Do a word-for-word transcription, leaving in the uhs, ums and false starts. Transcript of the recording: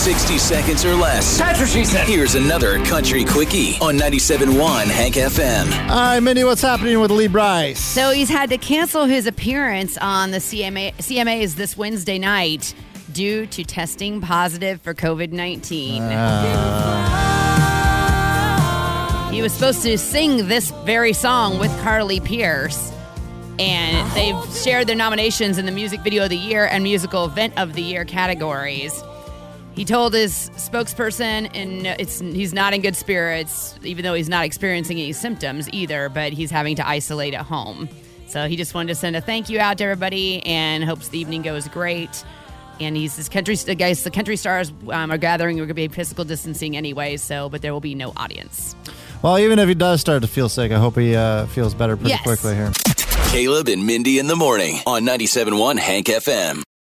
sixty seconds or less. That's what she said. Here's another Country Quickie on ninety-seven point one Hank F M. All right, Mindy, what's happening with Lee Brice? So he's had to cancel his appearance on the C M A, C M As this Wednesday night due to testing positive for covid nineteen. Uh... He was supposed to sing this very song with Carly Pearce, and they've shared their nominations in the Music Video of the Year and Musical Event of the Year categories. He told his spokesperson, and it's he's not in good spirits, even though he's not experiencing any symptoms either, but he's having to isolate at home. So he just wanted to send a thank you out to everybody and hopes the evening goes great. And he's this country, guys, the country stars um, are gathering. We're going to be physical distancing anyway, so, but there will be no audience. Well, even if he does start to feel sick, I hope he uh, feels better pretty yes. quickly here. Caleb and Mindy in the morning on ninety-seven point one Hank F M.